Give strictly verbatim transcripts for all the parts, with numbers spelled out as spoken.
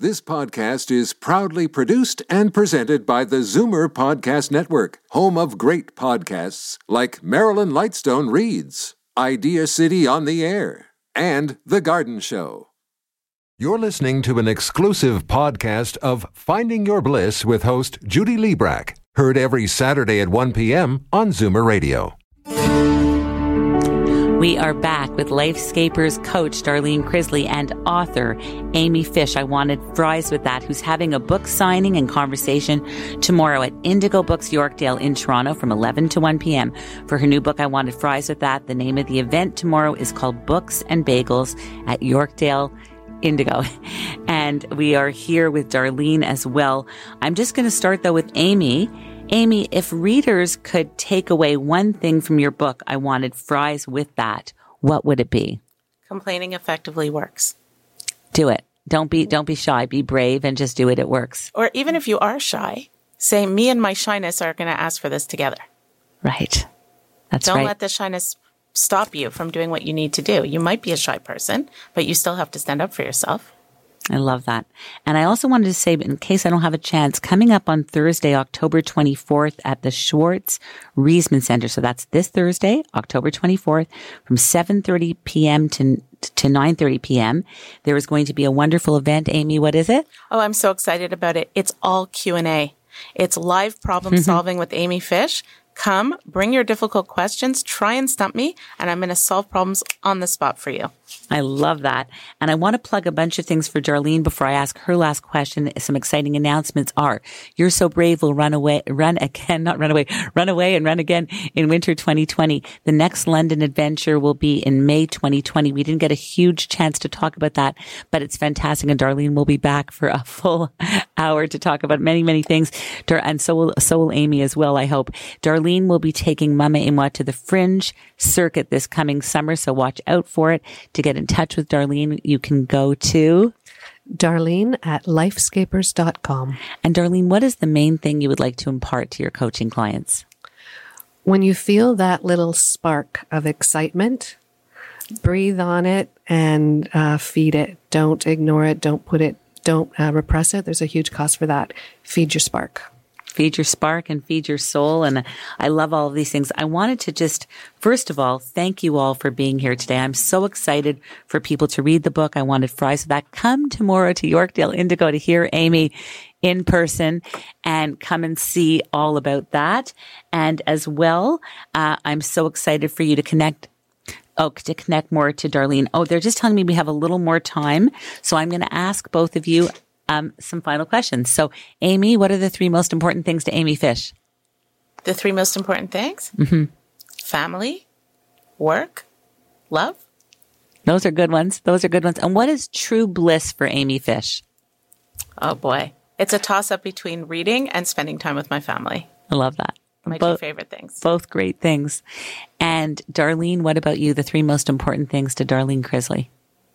This podcast is proudly produced and presented by the Zoomer Podcast Network, home of great podcasts like Marilyn Lightstone Reads, Idea City on the Air, and The Garden Show. You're listening to an exclusive podcast of Finding Your Bliss with host Judy Liebrack, heard every Saturday at one p.m. on Zoomer Radio. We are back with Lifescapers coach Darlene Crisley and author Amy Fish. I wanted fries with that, who's having a book signing and conversation tomorrow at Indigo Books Yorkdale in Toronto from eleven to one p.m. for her new book, I Wanted Fries with That. The name of the event tomorrow is called Books and Bagels at Yorkdale Indigo. And we are here with Darlene as well. I'm just going to start, though, with Amy. Amy, if readers could take away one thing from your book, I Wanted Fries with That, what would it be? Complaining effectively works. Do it. Don't be, don't be shy. Be brave and just do it. It works. Or even if you are shy, say, me and my shyness are going to ask for this together. Right. That's Don't right. let the shyness stop you from doing what you need to do. You might be a shy person, but you still have to stand up for yourself. I love that. And I also wanted to say, in case I don't have a chance, coming up on Thursday, October twenty-fourth at the Schwartz Reisman Center. So that's this Thursday, October twenty-fourth, from seven thirty p.m. to to nine thirty p.m. There is going to be a wonderful event. Amy, what is it? Oh, I'm so excited about it. It's all Q and A. It's live problem solving with Amy Fish. Come, bring your difficult questions, try and stump me, and I'm going to solve problems on the spot for you. I love that. And I want to plug a bunch of things for Darlene before I ask her last question. Some exciting announcements are, You're So Brave will run away, run again, not run away, run away and run again in winter twenty twenty. The next London adventure will be in May twenty twenty. We didn't get a huge chance to talk about that, but it's fantastic. And Darlene will be back for a full hour to talk about many, many things. And so will, so will Amy as well, I hope. Darlene will be taking Mama Imwa to the Fringe circuit this coming summer, so watch out for it. To get in touch with Darlene, you can go to Darlene at lifescapers dot com. And Darlene, what is the main thing you would like to impart to your coaching clients? When you feel that little spark of excitement, breathe on it and uh, feed it. Don't ignore it. Don't put it, don't uh, repress it. There's a huge cost for that. Feed your spark. Feed your spark and feed your soul. And I love all of these things. I wanted to just, first of all, thank you all for being here today. I'm so excited for people to read the book. I Wanted Fries with That. Come tomorrow to Yorkdale Indigo to hear Amy in person and come and see all about that. And as well, uh, I'm so excited for you to connect Oh, to connect more to Darlene. Oh, they're just telling me we have a little more time. So I'm going to ask both of you Um, some final questions. So, Amy, what are the three most important things to Amy Fish? The three most important things? Mm-hmm. Family, work, love. Those are good ones. Those are good ones. And what is true bliss for Amy Fish? Oh, boy. It's a toss-up between reading and spending time with my family. I love that. My both, two favorite things. Both great things. And Darlene, what about you? The three most important things to Darlene Crisley?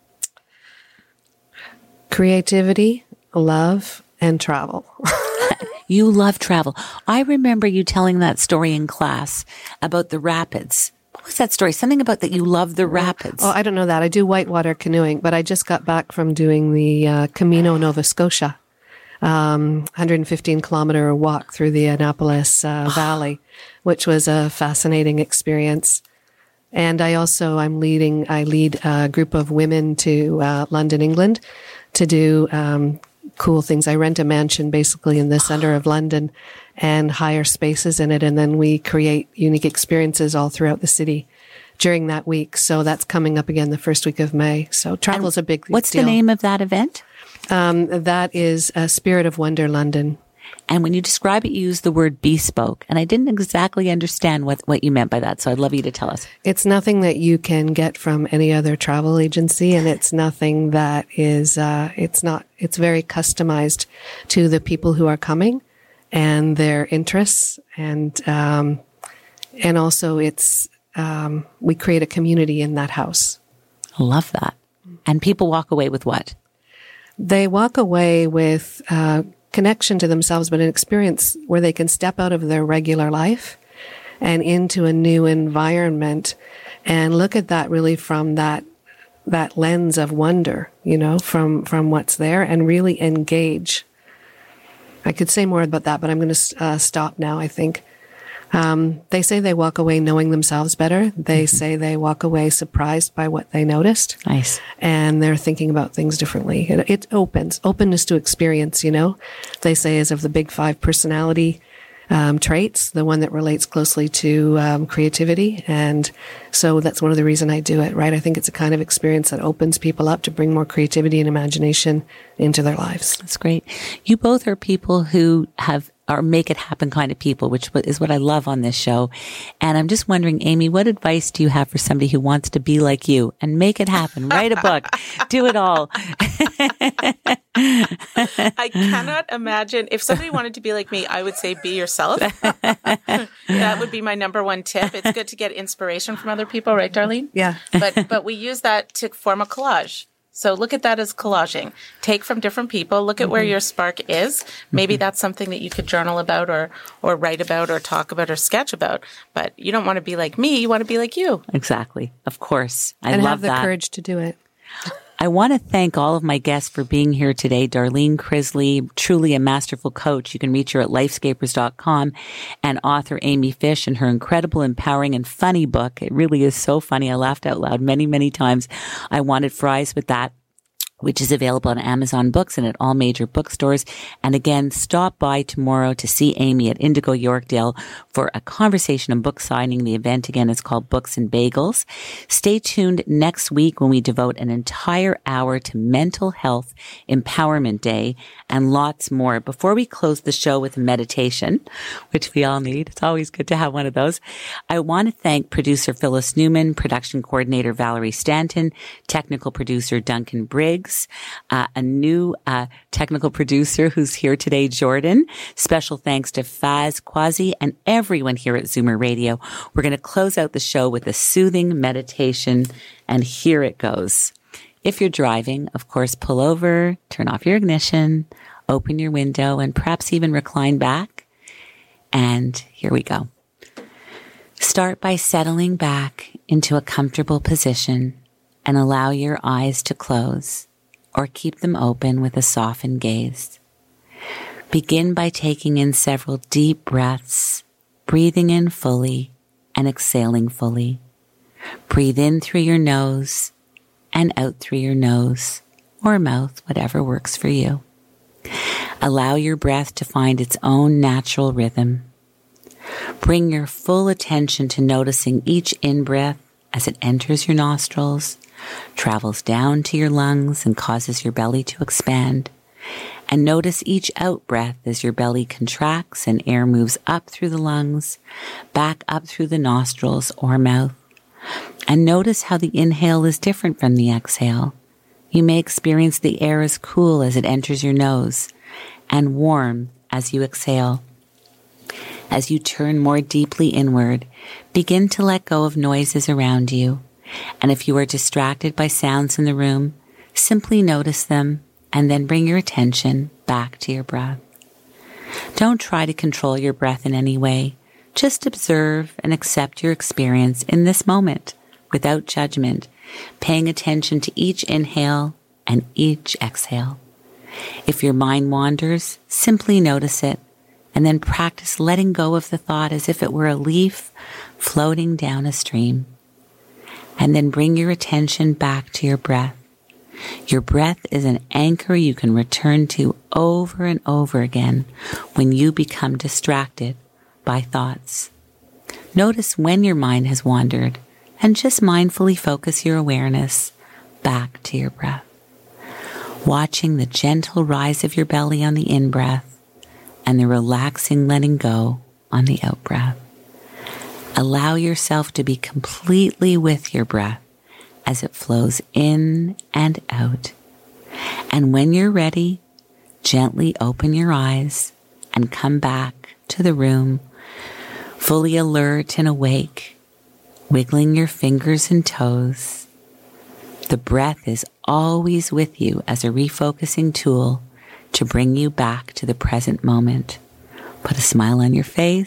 Creativity, love, and travel. You love travel. I remember you telling that story in class about the rapids. What was that story? Something about that you love the rapids. Oh, I don't know that. I do whitewater canoeing, but I just got back from doing the uh, Camino Nova Scotia, um, one hundred fifteen kilometer walk through the Annapolis uh, Valley, which was a fascinating experience. And I also, I'm leading, I lead a group of women to uh, London, England, to do um, cool things. I rent a mansion basically in the center of London and hire spaces in it. And then we create unique experiences all throughout the city during that week. So that's coming up again the first week of May. So travel's a big deal. What's the name of that event? Um, that is uh, Spirit of Wonder London. And when you describe it, you use the word bespoke. And I didn't exactly understand what, what you meant by that. So I'd love you to tell us. It's nothing that you can get from any other travel agency. And it's nothing that is, uh, it's not, it's very customized to the people who are coming and their interests. And, um, and also it's, um, we create a community in that house. I love that. And people walk away with what? They walk away with, uh, connection to themselves, but an experience where they can step out of their regular life and into a new environment and look at that really from that that lens of wonder, you know, from, from what's there and really engage. I could say more about that, but I'm going to uh, stop now, I think. Um, they say they walk away knowing themselves better. They mm-hmm. say they walk away surprised by what they noticed. Nice. And they're thinking about things differently. It, it opens, openness to experience, you know. They say is of the big five personality um, traits, the one that relates closely to um, creativity. And so that's one of the reasons I do it, right? I think it's a kind of experience that opens people up to bring more creativity and imagination into their lives. That's great. You both are people who have or make it happen kind of people, which is what I love on this show. And I'm just wondering, Amy, what advice do you have for somebody who wants to be like you and make it happen? Write a book, do it all. I cannot imagine if somebody wanted to be like me, I would say be yourself. That would be my number one tip. It's good to get inspiration from other people, right, Darlene? Yeah. But but we use that to form a collage. So look at that as collaging. Take from different people. Look at mm-hmm. where your spark is. Maybe mm-hmm. that's something that you could journal about or or write about or talk about or sketch about. But you don't want to be like me. You want to be like you. Exactly. Of course. I and love have the that. courage to do it. I want to thank all of my guests for being here today. Darlene Crisley, truly a masterful coach. You can reach her at lifescapers dot com, and author Amy Fish and her incredible, empowering, and funny book. It really is so funny. I laughed out loud many, many times. I Wanted Fries with That, which is available on Amazon Books and at all major bookstores. And again, stop by tomorrow to see Amy at Indigo Yorkdale for a conversation and book signing. The event, again, is called Books and Bagels. Stay tuned next week when we devote an entire hour to Mental Health Empowerment Day and lots more. Before we close the show with a meditation, which we all need, it's always good to have one of those, I want to thank producer Phyllis Newman, production coordinator Valerie Stanton, technical producer Duncan Briggs, Uh, a new uh, technical producer who's here today, Jordan. Special thanks to Faz Quasi and everyone here at Zoomer Radio. We're going to close out the show with a soothing meditation, and here it goes. If you're driving, of course, pull over, turn off your ignition, open your window, and perhaps even recline back. And here we go. Start by settling back into a comfortable position and allow your eyes to close, or keep them open with a softened gaze. Begin by taking in several deep breaths, breathing in fully and exhaling fully. Breathe in through your nose and out through your nose or mouth, whatever works for you. Allow your breath to find its own natural rhythm. Bring your full attention to noticing each in-breath as it enters your nostrils, travels down to your lungs and causes your belly to expand. And notice each out-breath as your belly contracts and air moves up through the lungs, back up through the nostrils or mouth. And notice how the inhale is different from the exhale. You may experience the air as cool as it enters your nose and warm as you exhale. As you turn more deeply inward, begin to let go of noises around you. And if you are distracted by sounds in the room, simply notice them and then bring your attention back to your breath. Don't try to control your breath in any way. Just observe and accept your experience in this moment without judgment, paying attention to each inhale and each exhale. If your mind wanders, simply notice it and then practice letting go of the thought as if it were a leaf floating down a stream. And then bring your attention back to your breath. Your breath is an anchor you can return to over and over again when you become distracted by thoughts. Notice when your mind has wandered and just mindfully focus your awareness back to your breath. Watching the gentle rise of your belly on the in-breath and the relaxing letting go on the out-breath. Allow yourself to be completely with your breath as it flows in and out. And when you're ready, gently open your eyes and come back to the room, fully alert and awake, wiggling your fingers and toes. The breath is always with you as a refocusing tool to bring you back to the present moment. Put a smile on your face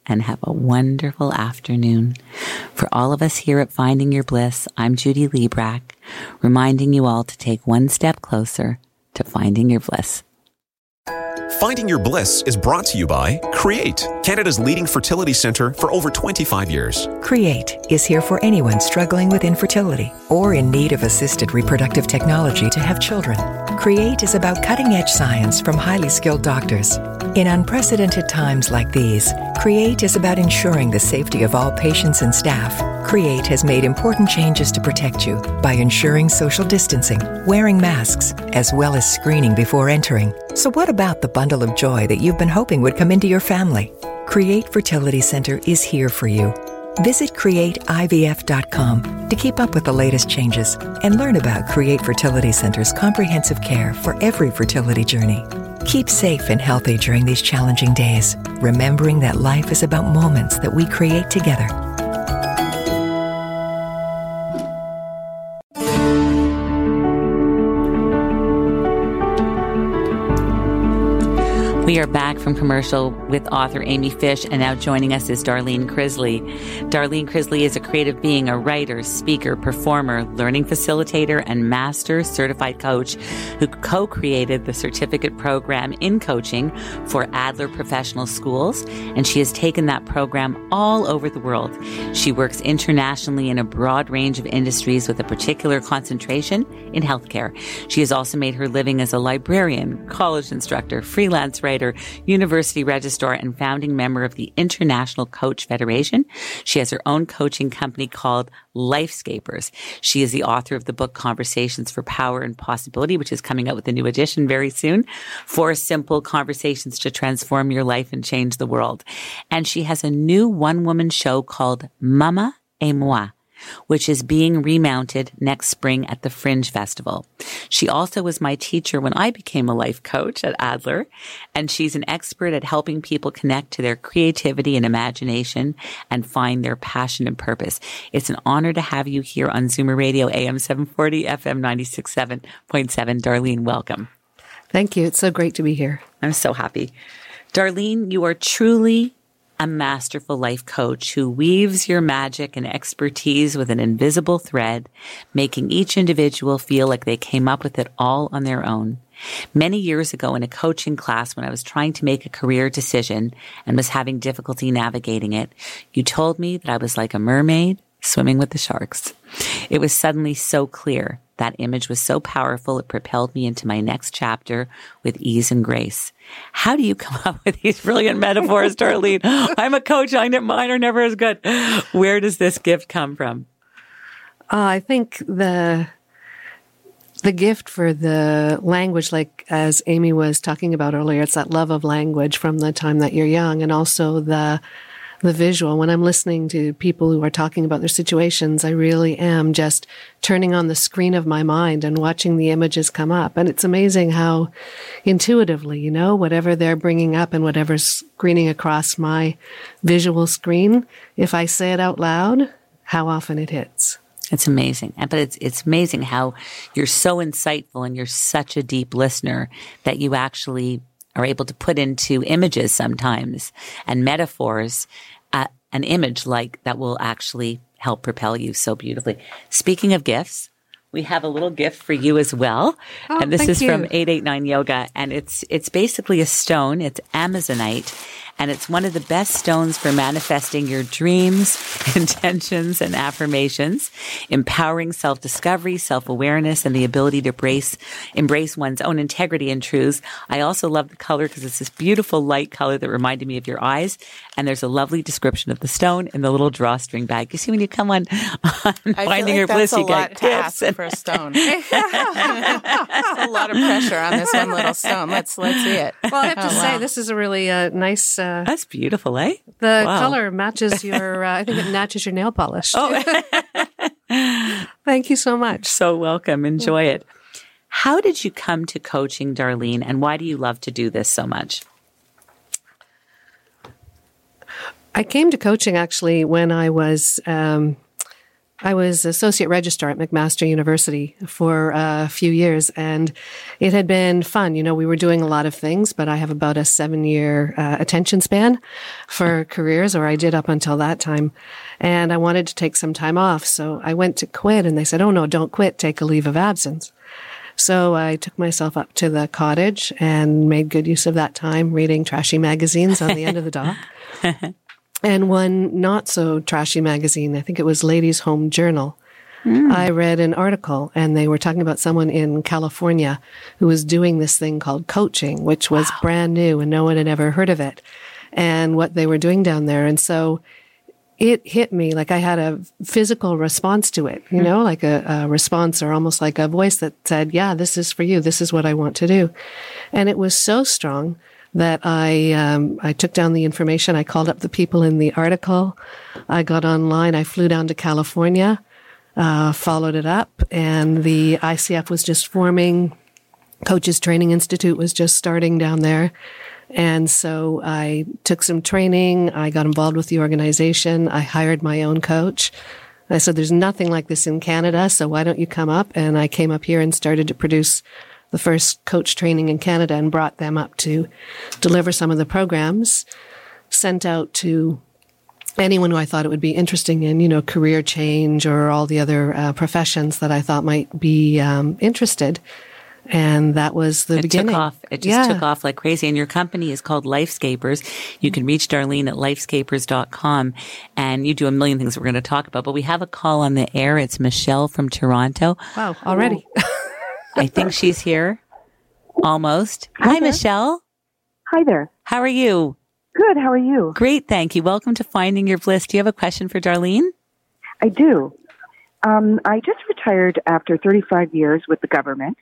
and have a wonderful afternoon. For all of us here at Finding Your Bliss, I'm Judy Liebrack, reminding you all to take one step closer to finding your bliss. Finding Your Bliss is brought to you by Create, Canada's leading fertility centre for over twenty-five years. Create is here for anyone struggling with infertility or in need of assisted reproductive technology to have children. Create is about cutting-edge science from highly skilled doctors. In unprecedented times like these, Create is about ensuring the safety of all patients and staff. Create has made important changes to protect you by ensuring social distancing, wearing masks, as well as screening before entering. So what about the bundle of joy that you've been hoping would come into your family? Create Fertility Center is here for you. Visit create I V F dot com to keep up with the latest changes and learn about Create Fertility Center's comprehensive care for every fertility journey. Keep safe and healthy during these challenging days, remembering that life is about moments that we create together. We are back from commercial with author Amy Fish, and now joining us is Darlene Crisley. Darlene Crisley is a creative being, a writer, speaker, performer, learning facilitator, and master certified coach who co-created the certificate program in coaching for Adler Professional Schools, and she has taken that program all over the world. She works internationally in a broad range of industries with a particular concentration in healthcare. She has also made her living as a librarian, college instructor, freelance writer, university registrar, and founding member of the International Coach Federation. She has her own coaching company called Lifescapers. She is the author of the book Conversations for Power and Possibility, which is coming out with a new edition very soon. Four simple conversations to transform your life and change the world. And she has a new one-woman show called Mama et Moi, which is being remounted next spring at the Fringe Festival. She also was my teacher when I became a life coach at Adler, and she's an expert at helping people connect to their creativity and imagination and find their passion and purpose. It's an honor to have you here on Zoomer Radio, A M seven forty, F M ninety-six point seven point seven. Darlene, welcome. Thank you. It's so great to be here. I'm so happy. Darlene, you are truly a masterful life coach who weaves your magic and expertise with an invisible thread, making each individual feel like they came up with it all on their own. Many years ago in a coaching class when I was trying to make a career decision and was having difficulty navigating it, you told me that I was like a mermaid swimming with the sharks. It was suddenly so clear. That image was so powerful, it propelled me into my next chapter with ease and grace. How do you come up with these brilliant metaphors, Darlene? I'm a coach. I know mine are never as good. Where does this gift come from? Uh, I think the the gift for the language, like as Amy was talking about earlier, it's that love of language from the time that you're young, and also the the visual. When I'm listening to people who are talking about their situations, I really am just turning on the screen of my mind and watching the images come up. And it's amazing how intuitively, you know, whatever they're bringing up and whatever's screening across my visual screen, if I say it out loud, how often it hits. It's amazing. But it's it's amazing how you're so insightful and you're such a deep listener that you actually are able to put into images sometimes and metaphors uh, an image like that will actually help propel you so beautifully. Speaking of gifts, we have a little gift for you as well. Oh, and this thank is you. from eight eight nine Yoga. And it's it's basically a stone. It's Amazonite. And it's one of the best stones for manifesting your dreams, intentions, and affirmations, empowering self-discovery, self-awareness, and the ability to embrace, embrace one's own integrity and truths. I also love the color because it's this beautiful light color that reminded me of your eyes. And there's a lovely description of the stone in the little drawstring bag. You see, when you come on, on I Finding feel Your like Bliss, that's a you get lot to gifts. ask for a stone. There's a lot of pressure on this one little stone. Let's let's see it. Well, I have to Oh, say, wow. this is a really uh, nice... Uh, That's beautiful, eh? the Wow. color matches your... Uh, I think it matches your nail polish. Oh, Thank you so much. so welcome. Enjoy it. How did you come to coaching, Darlene, and why do you love to do this so much? I came to coaching actually when I was um, I was associate registrar at McMaster University for a few years, and it had been fun. You know, we were doing a lot of things, but I have about a seven-year uh, attention span for careers, or I did up until that time. And I wanted to take some time off, so I went to quit, and they said, oh, no, don't quit. Take a leave of absence. So I took myself up to the cottage and made good use of that time reading trashy magazines on the end of the dock. And one not so trashy magazine, I think it was Ladies' Home Journal, mm. I read an article, and they were talking about someone in California who was doing this thing called coaching, which was wow. brand new and no one had ever heard of it, and what they were doing down there. And so it hit me like I had a physical response to it, you mm. know, like a, a response, or almost like a voice that said, yeah, this is for you. This is what I want to do. And it was so strong that I um, I took down the information. I called up the people in the article. I got online. I flew down to California, uh, followed it up, and the I C F was just forming. Coaches Training Institute was just starting down there. And so I took some training. I got involved with the organization. I hired my own coach. I said, there's nothing like this in Canada, so why don't you come up? And I came up here and started to produce the first coach training in Canada and brought them up to deliver some of the programs, sent out to anyone who I thought it would be interesting in, you know, career change or all the other uh, professions that I thought might be um, interested. And that was the it beginning. It took off. It just yeah. took off like crazy. And your company is called Lifescapers. You can reach Darlene at lifescapers dot com, and you do a million things that we're going to talk about. But we have a call on the air. It's Michelle from Toronto. Wow, already. I think she's here. Almost. Hi, Hi Michelle. Hi there. How are you? Good. How are you? Great, thank you. Welcome to Finding Your Bliss. Do you have a question for Darlene? I do. Um, I just retired after thirty-five years with the government,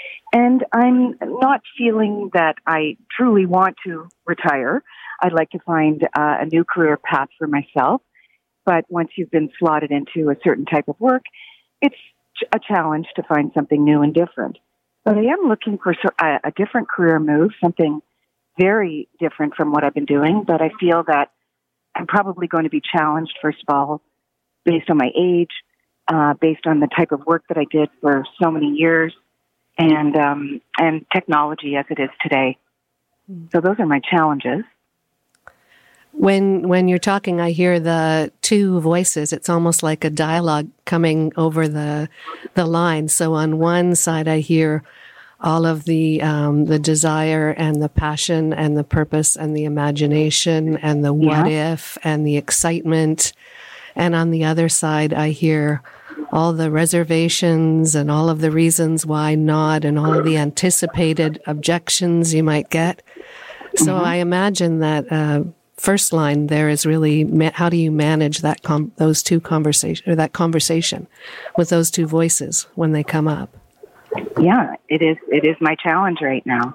and I'm not feeling that I truly want to retire. I'd like to find uh, a new career path for myself. But once you've been slotted into a certain type of work, it's a challenge to find something new and different. But I am looking for a, a different career move, something very different from what I've been doing. But I feel that I'm probably going to be challenged, first of all, based on my age, uh, based on the type of work that I did for so many years, and um, and technology as it is today. So those are my challenges. When when you're talking, I hear the two voices. It's almost like a dialogue coming over the the line. So on one side, I hear all of the um, the desire and the passion and the purpose and the imagination and the what yeah. if and the excitement. And on the other side, I hear all the reservations and all of the reasons why not and all of the anticipated objections you might get. So mm-hmm. I imagine that uh, first line there is really ma- how do you manage that com- those two conversation or that conversation with those two voices when they come up? Yeah, it is. It is my challenge right now.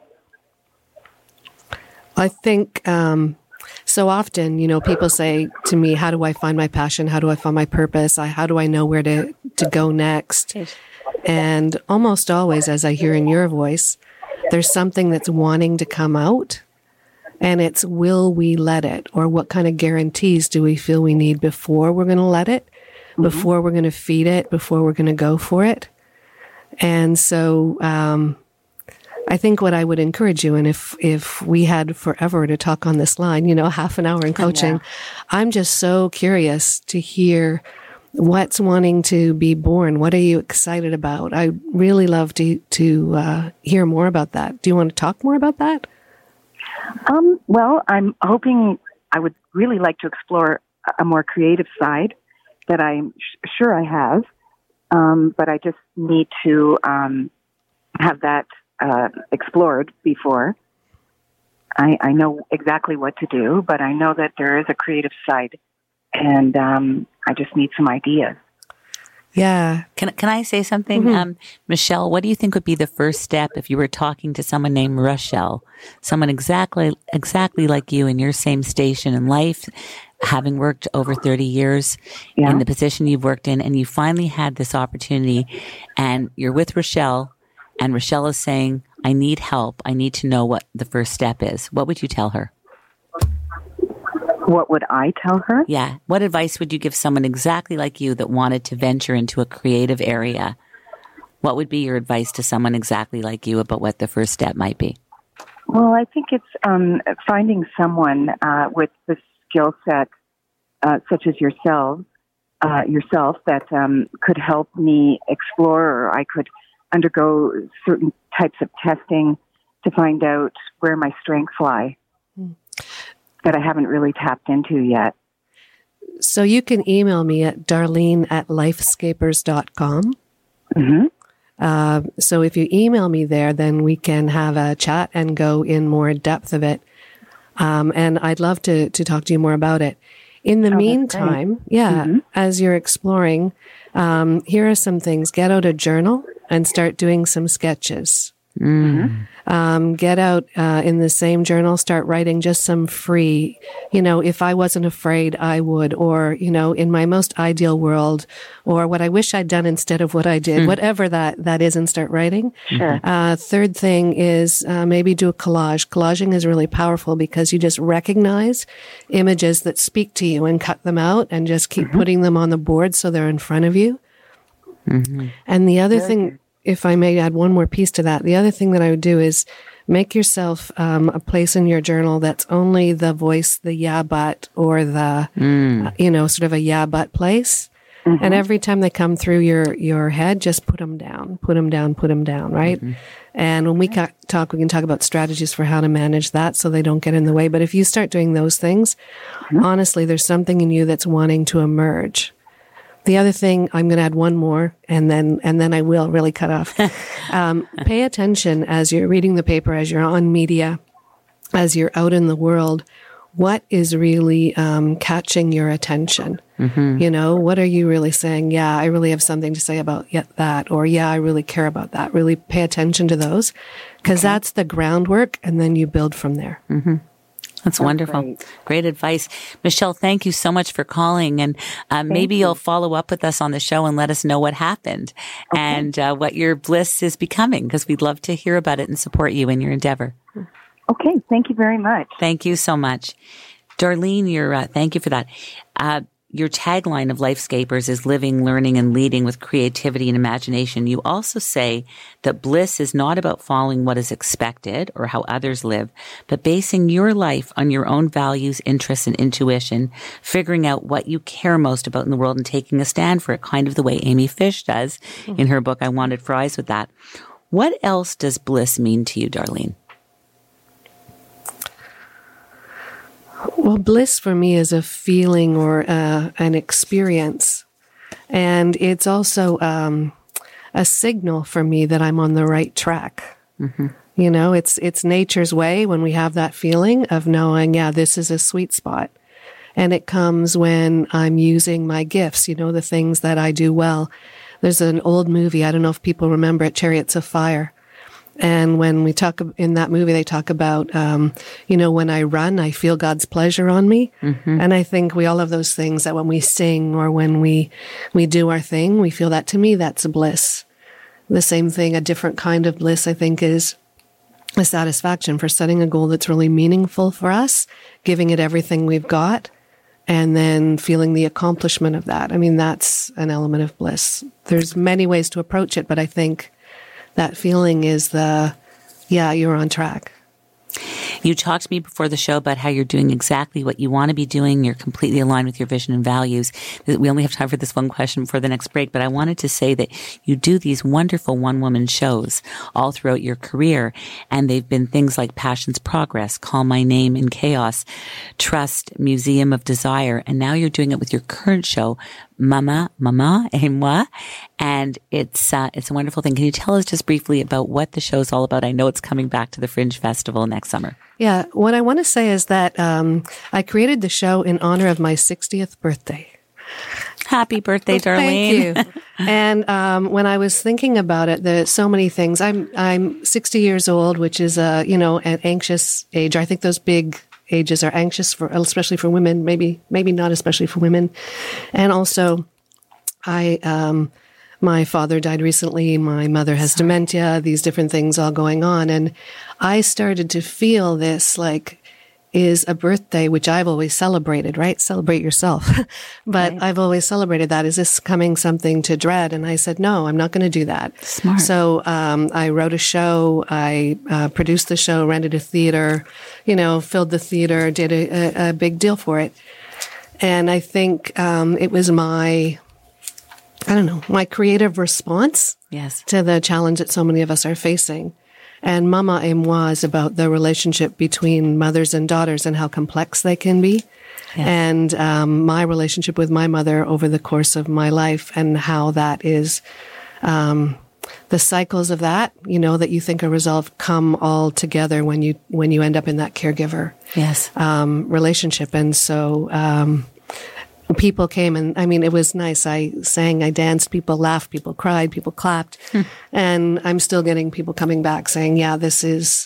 I think um, so often, you know, people say to me, "How do I find my passion? How do I find my purpose? I, how do I know where to to go next?" And almost always, as I hear in your voice, there's something that's wanting to come out. And it's, will we let it? Or what kind of guarantees do we feel we need before we're going to let it? Mm-hmm. Before we're going to feed it? Before we're going to go for it? And so um, I think what I would encourage you, and if, if we had forever to talk on this line, you know, half an hour in coaching, yeah. I'm just so curious to hear what's wanting to be born. What are you excited about? I really love to, to uh, hear more about that. Do you want to talk more about that? Um, well, I'm hoping I would really like to explore a more creative side that I'm sh- sure I have, um, but I just need to um, have that uh, explored before. I, I know exactly what to do, but I know that there is a creative side, and um, I just need some ideas. Yeah. Can can I say something? Mm-hmm. Um, Michelle, what do you think would be the first step if you were talking to someone named Rochelle, someone exactly exactly like you in your same station in life, having worked over thirty years yeah. in the position you've worked in, and you finally had this opportunity, and you're with Rochelle, and Rochelle is saying, I need help. I need to know what the first step is. What would you tell her? What would I tell her? Yeah. What advice would you give someone exactly like you that wanted to venture into a creative area? What would be your advice to someone exactly like you about what the first step might be? Well, I think it's um, finding someone uh, with the skill set, uh, such as yourself, uh, yourself, that um, could help me explore, or I could undergo certain types of testing to find out where my strengths lie mm. that I haven't really tapped into yet. So you can email me at darlene at lifescapers dot com. Mm-hmm. Uh, so if you email me there, then we can have a chat and go in more depth of it. Um, and I'd love to, to talk to you more about it. In the oh, meantime, yeah, mm-hmm. as you're exploring, um, here are some things. Get out a journal and start doing some sketches. Mm. Um, get out uh, in the same journal, start writing just some free, you know, if I wasn't afraid, I would, or, you know, in my most ideal world, or what I wish I'd done instead of what I did, mm. whatever that, that is, and start writing. Sure. Uh, third thing is uh, maybe do a collage. Collaging is really powerful because you just recognize images that speak to you and cut them out and just keep mm-hmm. putting them on the board so they're in front of you. Mm-hmm. And the other Very thing... good. If I may add one more piece to that, the other thing that I would do is make yourself um, a place in your journal that's only the voice, the yeah, but, or the, mm. uh, you know, sort of a yeah, but place. Mm-hmm. And every time they come through your, your head, just put them down, put them down, put them down, right? Mm-hmm. And when we ca- talk, we can talk about strategies for how to manage that so they don't get in the way. But if you start doing those things, mm-hmm. honestly, there's something in you that's wanting to emerge. The other thing, I'm going to add one more, and then and then I will really cut off. um, pay attention as you're reading the paper, as you're on media, as you're out in the world. What is really um, catching your attention? Mm-hmm. You know, what are you really saying? Yeah, I really have something to say about that, or yeah, I really care about that. Really pay attention to those, because okay. that's the groundwork, and then you build from there. Mm-hmm. That's, That's wonderful. Great. great advice. Michelle, thank you so much for calling. And uh, maybe you. you'll follow up with us on the show and let us know what happened okay. and uh, what your bliss is becoming, because we'd love to hear about it and support you in your endeavor. Okay. Thank you very much. Thank you so much. Darlene, you're, uh, thank you for that. Uh, Your tagline of Lifescapers is living, learning, and leading with creativity and imagination. You also say that bliss is not about following what is expected or how others live, but basing your life on your own values, interests, and intuition, figuring out what you care most about in the world and taking a stand for it, kind of the way Amy Fish does mm-hmm. in her book, I Wanted Fries with That. What else does bliss mean to you, Darlene? Well, bliss for me is a feeling or uh, an experience. And it's also um, a signal for me that I'm on the right track. Mm-hmm. You know, it's it's nature's way when we have that feeling of knowing, yeah, this is a sweet spot. And it comes when I'm using my gifts, you know, the things that I do well. There's an old movie, I don't know if people remember it, Chariots of Fire. And when we talk in that movie, they talk about, um, you know, when I run, I feel God's pleasure on me. Mm-hmm. And I think we all have those things that when we sing or when we, we do our thing, we feel that. To me, that's a bliss. The same thing, a different kind of bliss, I think, is a satisfaction for setting a goal that's really meaningful for us, giving it everything we've got, and then feeling the accomplishment of that. I mean, that's an element of bliss. There's many ways to approach it, but I think that feeling is the, yeah, you're on track. You talked to me before the show about how you're doing exactly what you want to be doing. You're completely aligned with your vision and values. We only have time for this one question before the next break, but I wanted to say that you do these wonderful one-woman shows all throughout your career, and they've been things like Passion's Progress, Call My Name in Chaos, Trust, Museum of Desire, and now you're doing it with your current show, Mama, Mama et Moi, and it's uh, it's a wonderful thing. Can you tell us just briefly about what the show's all about? I know it's coming back to the Fringe Festival next summer. Yeah, what I want to say is that um, I created the show in honor of my sixtieth birthday. Happy birthday, Darlene. Thank you. And um, when I was thinking about it, there's so many things. I'm I'm sixty years old, which is a, you know, an anxious age. I think those big ages are anxious for, especially for women, maybe, maybe not especially for women. And also I, um, my father died recently. My mother has Sorry. dementia, these different things all going on. And I started to feel this, like, is a birthday, which I've always celebrated, right? Celebrate yourself. But right. I've always celebrated that. Is this coming something to dread? And I said, no, I'm not going to do that. Smart. So um, I wrote a show. I uh, produced the show, rented a theater, you know, filled the theater, did a, a, a big deal for it. And I think um, it was my, I don't know, my creative response yes. to the challenge that so many of us are facing. And Mama et Moi is about the relationship between mothers and daughters and how complex they can be. Yes. And um, my relationship with my mother over the course of my life and how that is, um, the cycles of that, you know, that you think are resolved come all together when you, when you end up in that caregiver yes. um, relationship. And so, um, people came and, I mean, it was nice. I sang, I danced, people laughed, people cried, people clapped. Hmm. And I'm still getting people coming back saying, yeah, this is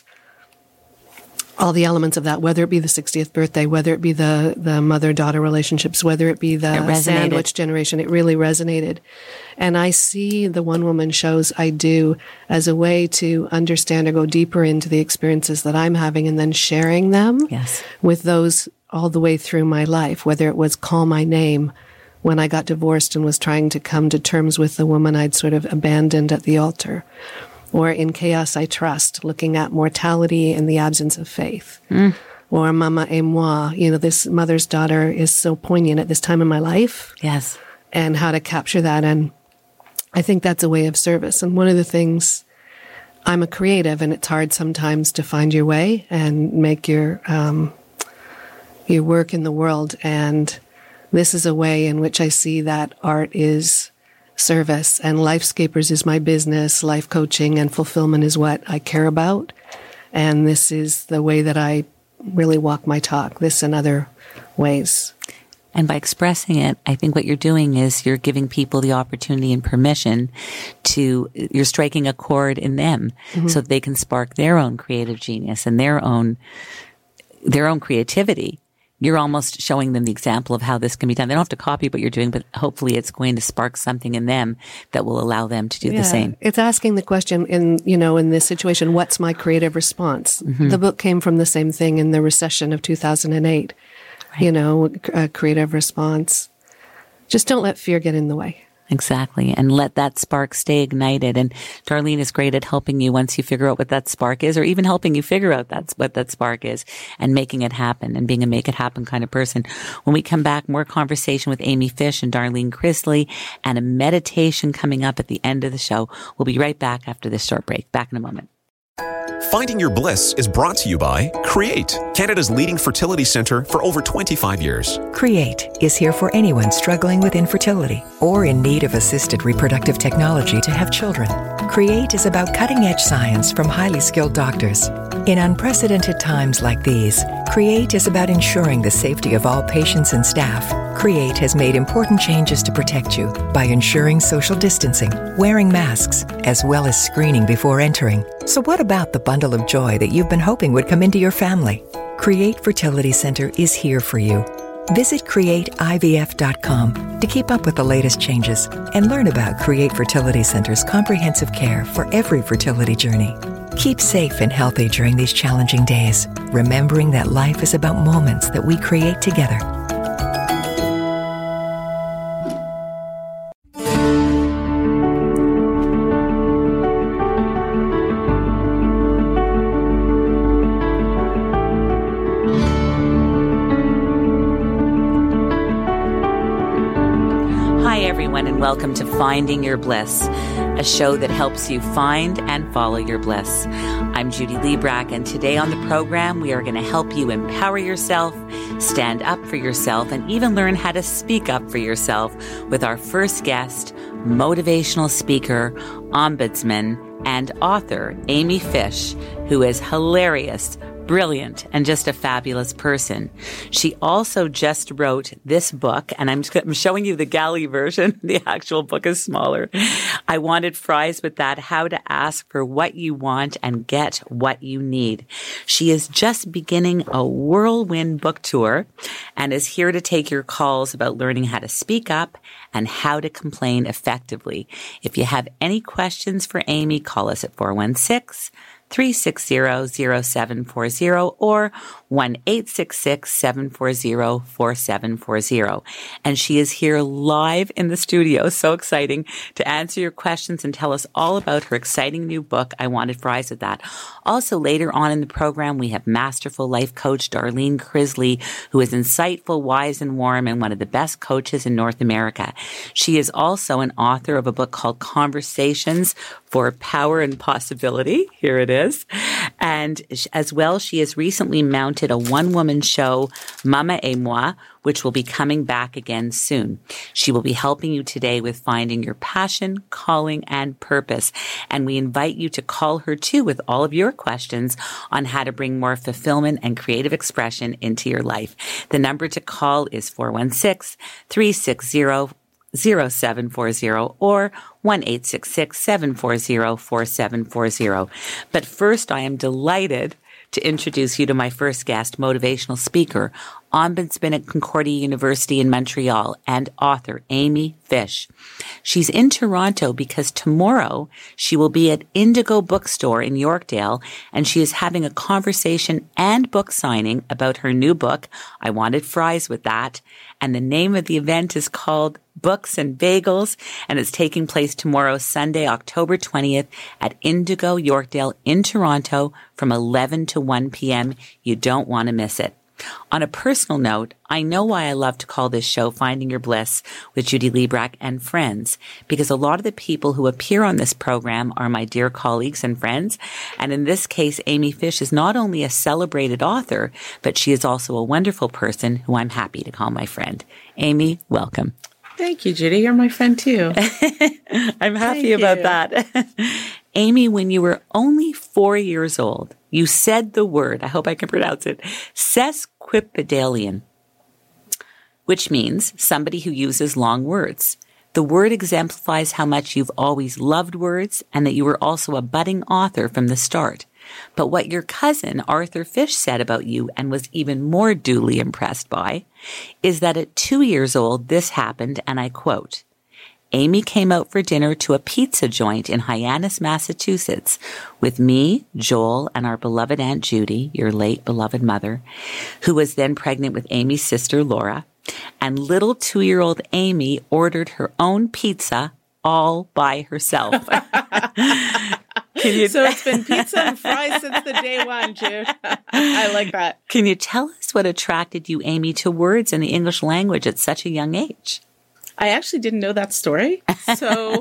all the elements of that, whether it be the sixtieth birthday, whether it be the, the mother-daughter relationships, whether it be the it sandwich generation, it really resonated. And I see the one-woman shows I do as a way to understand or go deeper into the experiences that I'm having and then sharing them yes. with those all the way through my life, whether it was Call My Name when I got divorced and was trying to come to terms with the woman I'd sort of abandoned at the altar, or In Chaos I Trust, looking at mortality and the absence of faith, mm. or Mama et Moi, you know, this mother's daughter is so poignant at this time in my life. Yes. And how to capture that. And I think that's a way of service. And one of the things, I'm a creative and it's hard sometimes to find your way and make your, um, your work in the world. And this is a way in which I see that art is service and Lifescapers is my business. Life coaching and fulfillment is what I care about. And this is the way that I really walk my talk, this and other ways. And by expressing it, I think what you're doing is you're giving people the opportunity and permission to, you're striking a chord in them mm-hmm. so that they can spark their own creative genius and their own, their own creativity. You're almost showing them the example of how this can be done. They don't have to copy what you're doing, but hopefully it's going to spark something in them that will allow them to do yeah, the same. It's asking the question in, you know, in this situation, what's my creative response? Mm-hmm. The book came from the same thing in the recession of two thousand eight. Right. You know, a creative response. Just don't let fear get in the way. Exactly. And let that spark stay ignited. And Darlene is great at helping you once you figure out what that spark is, or even helping you figure out that's what that spark is and making it happen and being a make it happen kind of person. When we come back, more conversation with Amy Fish and Darlene Chrisley and a meditation coming up at the end of the show. We'll be right back after this short break. Back in a moment. Finding Your Bliss is brought to you by Create, Canada's leading fertility centre for over twenty-five years. Create is here for anyone struggling with infertility or in need of assisted reproductive technology to have children. Create is about cutting-edge science from highly skilled doctors. In unprecedented times like these, Create is about ensuring the safety of all patients and staff. Create has made important changes to protect you by ensuring social distancing, wearing masks, as well as screening before entering. So what about the bundle of joy that you've been hoping would come into your family? Create Fertility Center is here for you. Visit create I V F dot com to keep up with the latest changes and learn about Create Fertility Center's comprehensive care for every fertility journey. Keep safe and healthy during these challenging days, remembering that life is about moments that we create together. Welcome to Finding Your Bliss, a show that helps you find and follow your bliss. I'm Judy Liebrack, and today on the program, we are going to help you empower yourself, stand up for yourself, and even learn how to speak up for yourself with our first guest, motivational speaker, ombudsman, and author, Amy Fish, who is hilarious, brilliant, and just a fabulous person. She also just wrote this book, and I'm, I'm showing you the galley version. The actual book is smaller. I Wanted Fries with That, How to Ask for What You Want and Get What You Need. She is just beginning a whirlwind book tour and is here to take your calls about learning how to speak up and how to complain effectively. If you have any questions for Amy, call us at four one six, three six zero, zero seven four zero or one eight six six, seven four zero, four seven four zero. And she is here live in the studio, so exciting, to answer your questions and tell us all about her exciting new book, I Wanted Fries With That. Also, later on in the program, we have masterful life coach Darlene Crisley, who is insightful, wise, and warm, and one of the best coaches in North America. She is also an author of a book called Conversations for Power and Possibility. Here it is. And as well, she has recently mounted a one-woman show, Mama et Moi, which will be coming back again soon. She will be helping you today with finding your passion, calling, and purpose. And we invite you to call her too with all of your questions on how to bring more fulfillment and creative expression into your life. The number to call is four one six, three six zero, zero seven four zero or one eight six six, seven four zero, four seven four zero. But first, I am delighted to introduce you to my first guest, motivational speaker, ombudsman at Concordia University in Montreal, and author Amy Fish. She's in Toronto because tomorrow she will be at Indigo Bookstore in Yorkdale, and she is having a conversation and book signing about her new book, I Wanted Fries With That. And the name of the event is called Books and Bagels, and it's taking place tomorrow, Sunday, October twentieth at Indigo Yorkdale in Toronto from eleven to one p.m. You don't want to miss it. On a personal note, I know why I love to call this show Finding Your Bliss with Judy Liebrack and Friends, because a lot of the people who appear on this program are my dear colleagues and friends. And in this case, Amy Fish is not only a celebrated author, but she is also a wonderful person who I'm happy to call my friend. Amy, welcome. Thank you, Judy. You're my friend too. I'm happy Thank about you. that. Amy, when you were only four years old, you said the word, I hope I can pronounce it, sesquipedalian, which means somebody who uses long words. The word exemplifies how much you've always loved words and that you were also a budding author from the start. But what your cousin Arthur Fish said about you and was even more duly impressed by is that at two years old, this happened, and I quote, Amy came out for dinner to a pizza joint in Hyannis, Massachusetts, with me, Joel, and our beloved Aunt Judy, your late beloved mother, who was then pregnant with Amy's sister, Laura, and little two-year-old Amy ordered her own pizza all by herself. Can you so it's been pizza and fries since the day one, Jude. I like that. Can you tell us what attracted you, Amy, to words in the English language at such a young age? I actually didn't know that story. So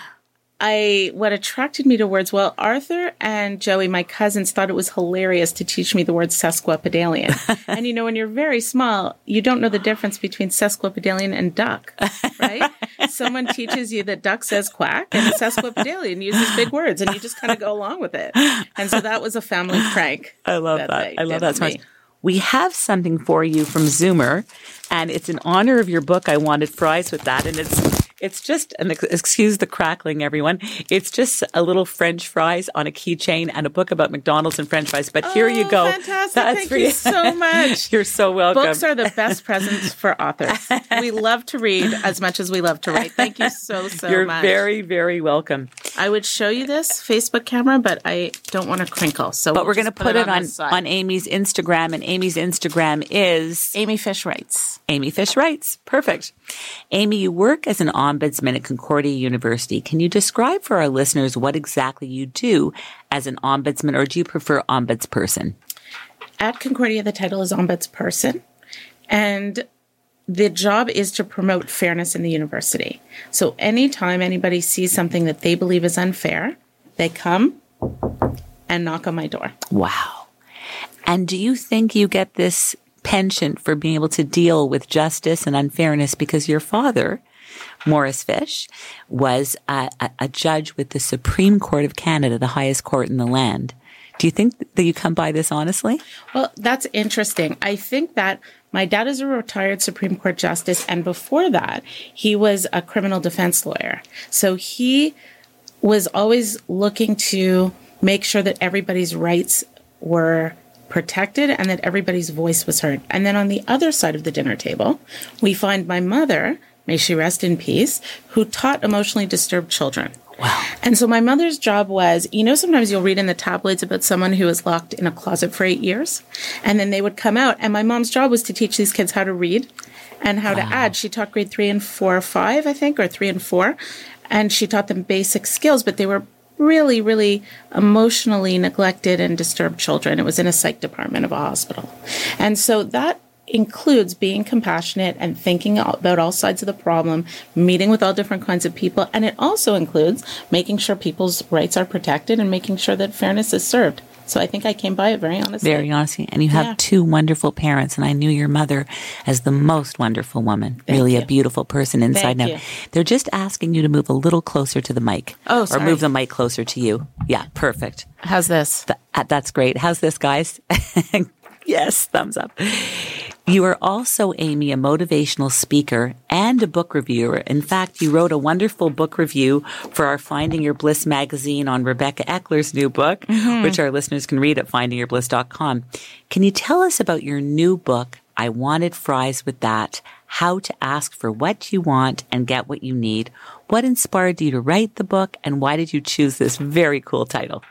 I, what attracted me to words, well, Arthur and Joey, my cousins, thought it was hilarious to teach me the word sesquipedalian. And you know, when you're very small, you don't know the difference between sesquipedalian and duck, right? Someone teaches you that duck says quack and sesquipedalian uses big words, and you just kind of go along with it. And so that was a family prank. I love that. that. I love that so much. We have something for you from Zoomer, and it's in honor of your book, I Wanted Fries With That, and it's it's just, and excuse the crackling, everyone, it's just a little French fries on a keychain and a book about McDonald's and French fries, but here oh, you go. Fantastic. That's Thank for you so much. You're so welcome. Books are the best presents for authors. We love to read as much as we love to write. Thank you so, so You're much. You're very, very welcome. I would show you this Facebook camera, but I don't want to crinkle. So, But we'll we're going to put, put it on, on, on Amy's Instagram, and Amy's Instagram is... Amy Fish Writes. Amy Fish Writes. Perfect. Amy, you work as an ombudsman at Concordia University. Can you describe for our listeners what exactly you do as an ombudsman, or do you prefer ombudsperson? At Concordia, the title is ombudsperson, and the job is to promote fairness in the university. So anytime anybody sees something that they believe is unfair, they come and knock on my door. Wow. And do you think you get this penchant for being able to deal with justice and unfairness because your father, Morris Fish, was a, a, a judge with the Supreme Court of Canada, the highest court in the land? Do you think that you come by this honestly? Well, that's interesting. I think that my dad is a retired Supreme Court justice, and before that, he was a criminal defense lawyer. So he was always looking to make sure that everybody's rights were protected and that everybody's voice was heard. And then on the other side of the dinner table, we find my mother, may she rest in peace, who taught emotionally disturbed children. Wow. And so my mother's job was, you know, sometimes you'll read in the tabloids about someone who was locked in a closet for eight years and then they would come out. And my mom's job was to teach these kids how to read and how wow. to add. She taught grade three and four or five, I think, or three and four. And she taught them basic skills, but they were really, really emotionally neglected and disturbed children. It was in a psych department of a hospital. And so that includes being compassionate and thinking about all sides of the problem, meeting with all different kinds of people. And it also includes making sure people's rights are protected and making sure that fairness is served. So I think I came by it very honestly. Very honestly. And you have yeah. two wonderful parents. And I knew your mother as the most wonderful woman. Thank really you. A beautiful person inside Thank now. You. They're just asking you to move a little closer to the mic. Oh, sorry. Or move the mic closer to you. Yeah, perfect. How's this? Th- that's great. How's this, guys? Yes, thumbs up. You are also, Amy, a motivational speaker and a book reviewer. In fact, you wrote a wonderful book review for our Finding Your Bliss magazine on Rebecca Eckler's new book, mm-hmm. which our listeners can read at finding your bliss dot com. Can you tell us about your new book, I Wanted Fries with That, How to Ask for What You Want and Get What You Need? What inspired you to write the book, and why did you choose this very cool title?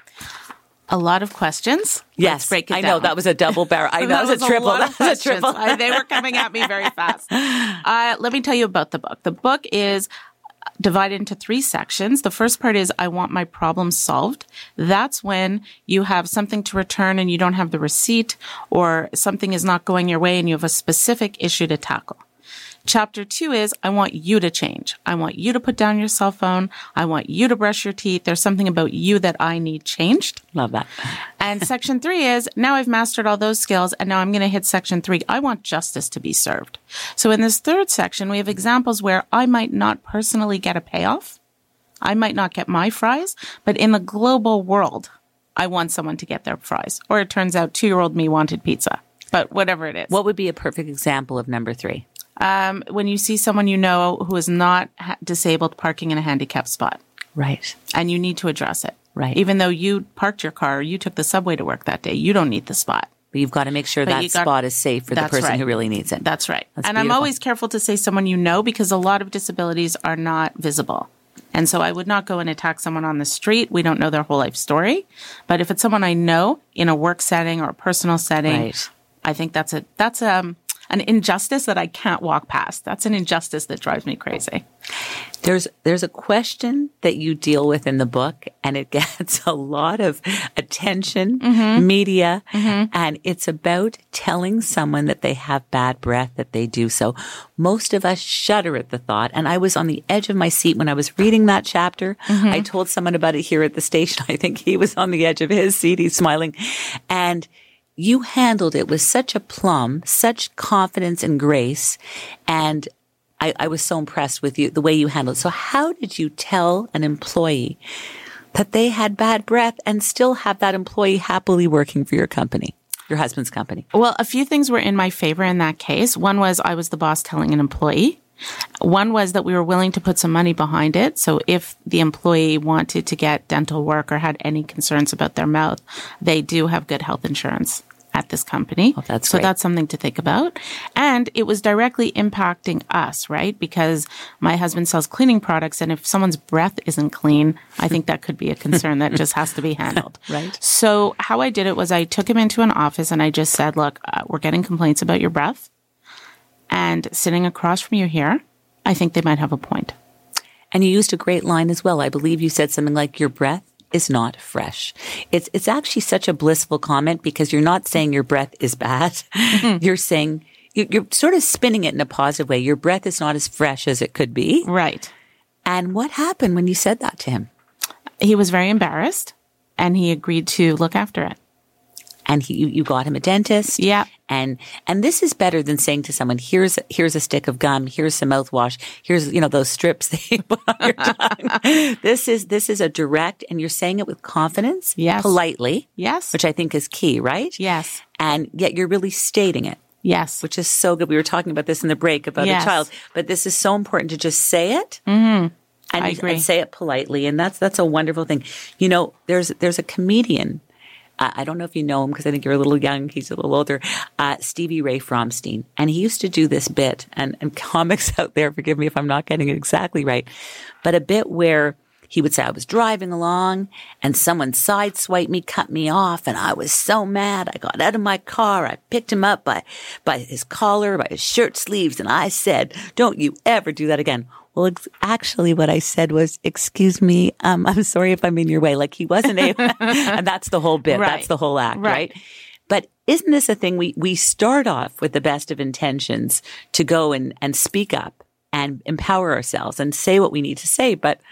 A lot of questions. Yes, Let's break it I down. know that was a double barrel. I know that, that was a triple. A that was a triple. uh, they were coming at me very fast. Uh, let me tell you about the book. The book is divided into three sections. The first part is I want my problem solved. That's when you have something to return and you don't have the receipt, or something is not going your way and you have a specific issue to tackle. Chapter two is I want you to change. I want you to put down your cell phone. I want you to brush your teeth. There's something about you that I need changed. Love that. And section three is now I've mastered all those skills and now I'm going to hit section three. I want justice to be served. So in this third section, we have examples where I might not personally get a payoff. I might not get my fries, but in the global world, I want someone to get their fries. Or it turns out two-year-old me wanted pizza, but whatever it is. What would be a perfect example of number three? Um, when you see someone you know who is not ha- disabled parking in a handicapped spot. Right. And you need to address it. Right. Even though you parked your car or you took the subway to work that day, you don't need the spot. But you've got to make sure But that you got- spot is safe for the That's person right. who really needs it. That's right. That's and I'm beautiful. always careful to say someone you know because a lot of disabilities are not visible. And so I would not go and attack someone on the street. We don't know their whole life story. But if it's someone I know in a work setting or a personal setting, Right. I think that's a that's um an injustice that I can't walk past. That's an injustice that drives me crazy. There's there's a question that you deal with in the book, and it gets a lot of attention, mm-hmm. media, mm-hmm. and it's about telling someone that they have bad breath, that they do so. Most of us shudder at the thought, and I was on the edge of my seat when I was reading that chapter. Mm-hmm. I told someone about it here at the station. I think he was on the edge of his seat. He's smiling. And you handled it with such aplomb, such confidence and grace, and I, I was so impressed with you, the way you handled it. So how did you tell an employee that they had bad breath and still have that employee happily working for your company, your husband's company? Well, a few things were in my favor in that case. One was I was the boss telling an employee. One was that we were willing to put some money behind it. So if the employee wanted to get dental work or had any concerns about their mouth, they do have good health insurance at this company. Oh, that's so great. That's something to think about. And it was directly impacting us, right? Because my husband sells cleaning products, and if someone's breath isn't clean, I think that could be a concern that just has to be handled. Right. So how I did it was I took him into an office and I just said, look, uh, we're getting complaints about your breath. And sitting across from you here, I think they might have a point. And you used a great line as well. I believe you said something like, your breath is not fresh. It's it's actually such a blissful comment because you're not saying your breath is bad. Mm-hmm. You're saying, you're sort of spinning it in a positive way. Your breath is not as fresh as it could be. Right. And what happened when you said that to him? He was very embarrassed and he agreed to look after it. And he, you, you got him a dentist. Yeah. And, and this is better than saying to someone, here's, here's a stick of gum, here's some mouthwash, here's, you know, those strips that you put on your tongue. This is, this is a direct, and you're saying it with confidence. Yes. Politely. Yes. Which I think is key, right? Yes. And yet you're really stating it. Yes. Which is so good. We were talking about this in the break about yes. a child, but this is so important to just say it. Mm-hmm. And, I agree. and say it politely. And that's, that's a wonderful thing. You know, there's, there's a comedian. I don't know if you know him because I think you're a little young. He's a little older. Uh, Stevie Ray Fromstein. And he used to do this bit, and, and comics out there, forgive me if I'm not getting it exactly right, but a bit where he would say I was driving along and someone sideswiped me, cut me off, and I was so mad. I got out of my car. I picked him up by, by his collar, by his shirt sleeves, and I said, don't you ever do that again. Well, ex- actually what I said was, excuse me, um, I'm sorry if I'm in your way. Like he wasn't able, and that's the whole bit. Right. That's the whole act, Right. right? But isn't this a thing? We, we start off with the best of intentions to go and, and speak up and empower ourselves and say what we need to say. But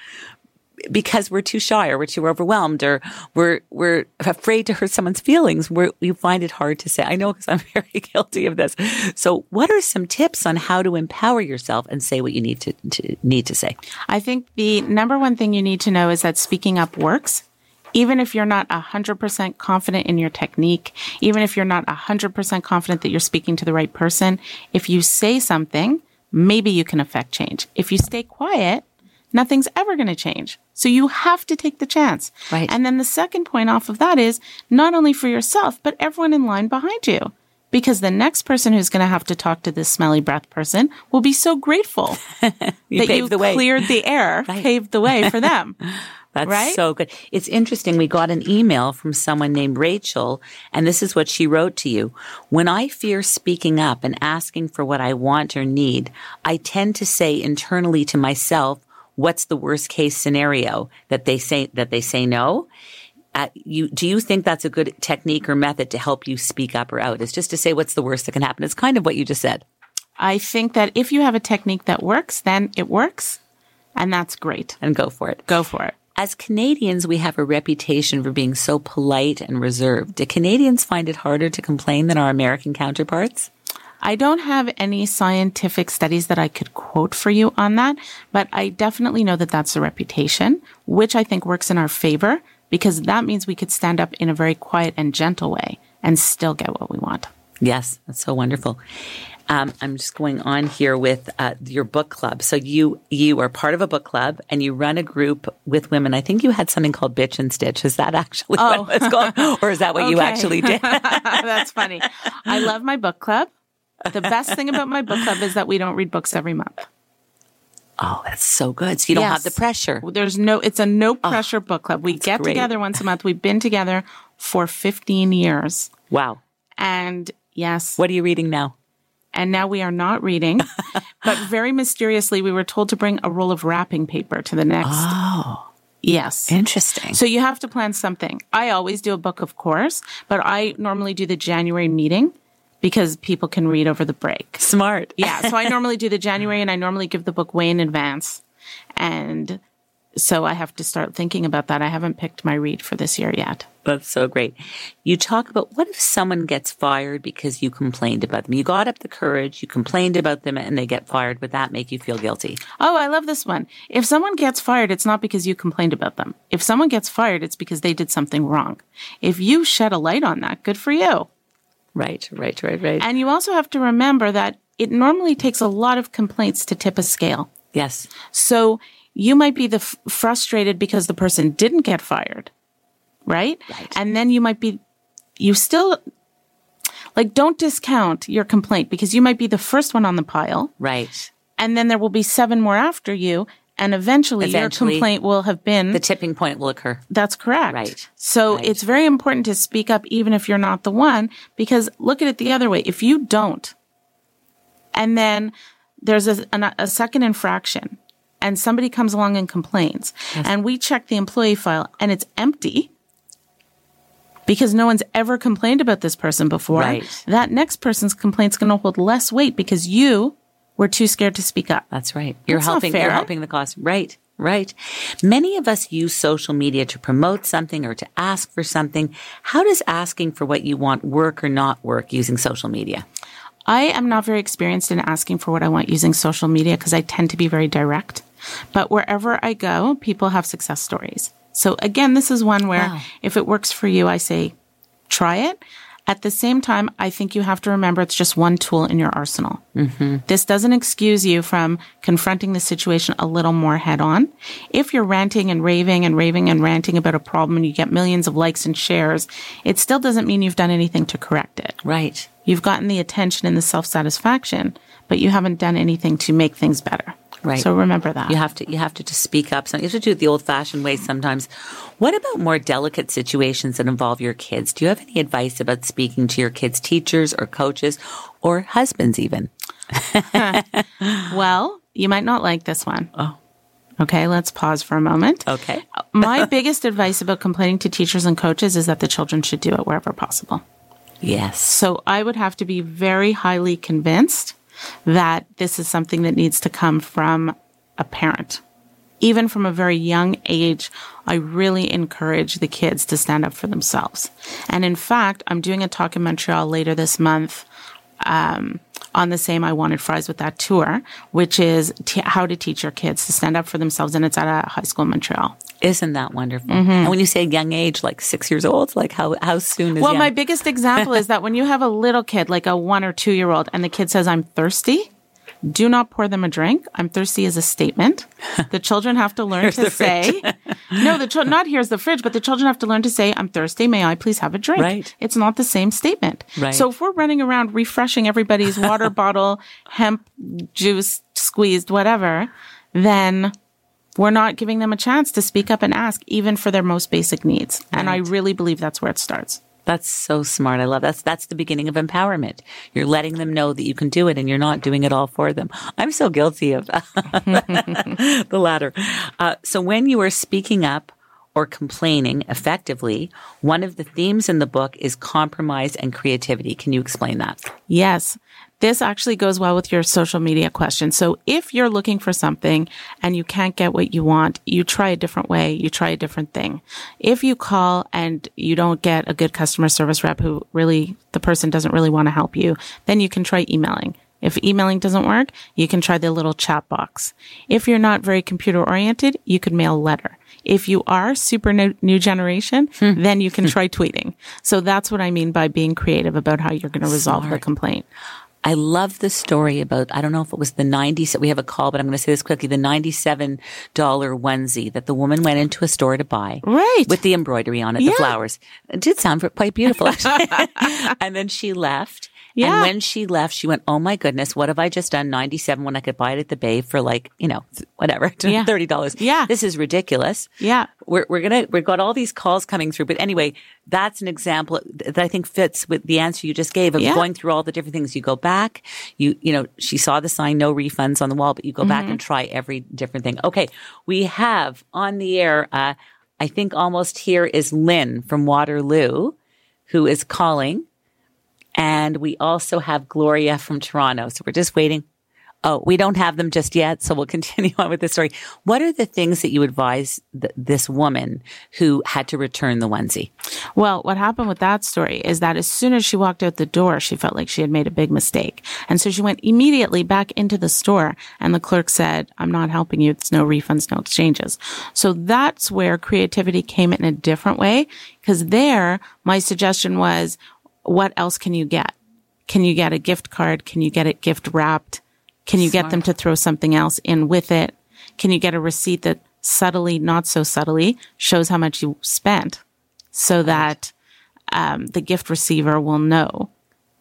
because we're too shy or we're too overwhelmed or we're, we're afraid to hurt someone's feelings, we're, we find it hard to say. I know because I'm very guilty of this. So what are some tips on how to empower yourself and say what you need to, to need to say? I think the number one thing you need to know is that speaking up works. Even if you're not one hundred percent confident in your technique, even if you're not one hundred percent confident that you're speaking to the right person, if you say something, maybe you can affect change. If you stay quiet, nothing's ever going to change. So you have to take the chance. Right. And then the second point off of that is not only for yourself, but everyone in line behind you. Because the next person who's going to have to talk to this smelly breath person will be so grateful You that paved you the way. cleared the air, Right. paved the way for them. That's Right? so good. It's interesting. We got an email from someone named Rachel, and this is what she wrote to you. When I fear speaking up and asking for what I want or need, I tend to say internally to myself, what's the worst case scenario? That they say, that they say no? Uh, you, do you think that's a good technique or method to help you speak up or out? It's just to say what's the worst that can happen. It's kind of what you just said. I think that if you have a technique that works, then it works. And that's great. And go for it. Go for it. As Canadians, we have a reputation for being so polite and reserved. Do Canadians find it harder to complain than our American counterparts? I don't have any scientific studies that I could quote for you on that, but I definitely know that that's a reputation, which I think works in our favor because that means we could stand up in a very quiet and gentle way and still get what we want. Yes, that's so wonderful. Um, I'm just going on here with uh, your book club. So you you are part of a book club and you run a group with women. I think you had something called Bitch and Stitch. Is that actually Oh. what it's called? Or is that what you Okay. actually did? That's funny. I love my book club. The best thing about my book club is that we don't read books every month. Oh, that's so good. So you don't Yes. have the pressure. There's no, it's a no pressure book club. We get great. together once a month. We've been together for fifteen years. Wow. And yes. What are you reading now? And now we are not reading, but very mysteriously, we were told to bring a roll of wrapping paper to the next. Oh, Yes. interesting. So you have to plan something. I always do a book, of course, but I normally do the January meeting because people can read over the break. Smart. Yeah. So I normally do the January and I normally give the book way in advance. And so I have to start thinking about that. I haven't picked my read for this year yet. That's so great. You talk about what if someone gets fired because you complained about them? You got up the courage, you complained about them, and they get fired. Would that make you feel guilty? Oh, I love this one. If someone gets fired, it's not because you complained about them. If someone gets fired, it's because they did something wrong. If you shed a light on that, good for you. Right, right, right, right. And you also have to remember that it normally takes a lot of complaints to tip a scale. Yes. So you might be the f- frustrated because the person didn't get fired, right? Right. And then you might be, you still, like, don't discount your complaint because you might be the first one on the pile. Right. And then there will be seven more after you. And eventually, Eventually, your complaint will have been. The tipping point will occur. That's correct. Right. So Right. it's very important to speak up even if you're not the one, because look at it the other way. If you don't, and then there's a, a, a second infraction and somebody comes along and complains and we check the employee file and it's empty because no one's ever complained about this person before, Right. that next person's complaint's going to hold less weight because you were too scared to speak up. That's right. You're That's not helping. You're fair. helping the cause. Right. Right. Many of us use social media to promote something or to ask for something. How does asking for what you want work or not work using social media? I am not very experienced in asking for what I want using social media because I tend to be very direct. But wherever I go, people have success stories. So again, this is one where Wow. if it works for you, I say, try it. At the same time, I think you have to remember it's just one tool in your arsenal. Mm-hmm. This doesn't excuse you from confronting the situation a little more head on. If you're ranting and raving and raving and ranting about a problem and you get millions of likes and shares, it still doesn't mean you've done anything to correct it. Right. You've gotten the attention and the self-satisfaction, but you haven't done anything to make things better. Right. So remember that. You have to, you have to just speak up. So you have to do it the old fashioned way sometimes. What about more delicate situations that involve your kids? Do you have any advice about speaking to your kids' teachers or coaches or husbands even? Well, you might not like this one. Oh. Okay, let's pause for a moment. Okay. My biggest advice about complaining to teachers and coaches is that the children should do it wherever possible. Yes. So I would have to be very highly convinced that this is something that needs to come from a parent. Even from a very young age, I really encourage the kids to stand up for themselves. And in fact, I'm doing a talk in Montreal later this month um, on the same I Wanted Fries with That tour, which is t- how to teach your kids to stand up for themselves. And it's at a high school in Montreal. Isn't that wonderful? Mm-hmm. And when you say young age, like six years old, like how, how soon is Well, young? my biggest example is that when you have a little kid, like a one or two year old, and the kid says, I'm thirsty, do not pour them a drink. I'm thirsty is a statement. The children have to learn to say, no, the children, not here's the fridge, but the children have to learn to say, I'm thirsty. May I please have a drink? Right. It's not the same statement. Right. So if we're running around refreshing everybody's water bottle, hemp juice, squeezed, whatever, then we're not giving them a chance to speak up and ask, even for their most basic needs. Right. And I really believe that's where it starts. That's so smart. I love that's that's the beginning of empowerment. You're letting them know that you can do it and you're not doing it all for them. I'm so guilty of the latter. Uh, so when you are speaking up or complaining effectively, one of the themes in the book is compromise and creativity. Can you explain that? Yes. This actually goes well with your social media question. So if you're looking for something and you can't get what you want, you try a different way, you try a different thing. If you call and you don't get a good customer service rep who really, the person doesn't really want to help you, then you can try emailing. If emailing doesn't work, you can try the little chat box. If you're not very computer oriented, you could mail a letter. If you are super new, new generation, then you can try tweeting. So that's what I mean by being creative about how you're going to resolve Smart. the complaint. I love the story about, I don't know if it was the ninety, we have a call, but I'm going to say this quickly, the ninety-seven dollars onesie that the woman went into a store to buy. Right. With the embroidery on it, Yeah. the flowers. It did sound quite beautiful, actually. And then she left. Yeah. And when she left, she went, oh my goodness, what have I just done? ninety-seven when I could buy it at the Bay for like, you know, whatever, Yeah. thirty dollars. Yeah. This is ridiculous. Yeah. We're, we're going to, we've got all these calls coming through. But anyway, that's an example that I think fits with the answer you just gave of Yeah. going through all the different things. You go back, you, you know, she saw the sign, no refunds on the wall, but you go Mm-hmm. back and try every different thing. Okay. We have on the air, uh, I think almost here is Lynn from Waterloo who is calling. And we also have Gloria from Toronto. So we're just waiting. Oh, we don't have them just yet. So we'll continue on with the story. What are the things that you advise th- this woman who had to return the onesie? Well, what happened with that story is that as soon as she walked out the door, she felt like she had made a big mistake. And so she went immediately back into the store and the clerk said, I'm not helping you. It's no refunds, no exchanges. So that's where creativity came in a different way. Because there, my suggestion was, what else can you get? Can you get a gift card? Can you get it gift wrapped? Can you Smart. get them to throw something else in with it? Can you get a receipt that subtly, not so subtly, shows how much you spent so that um, the gift receiver will know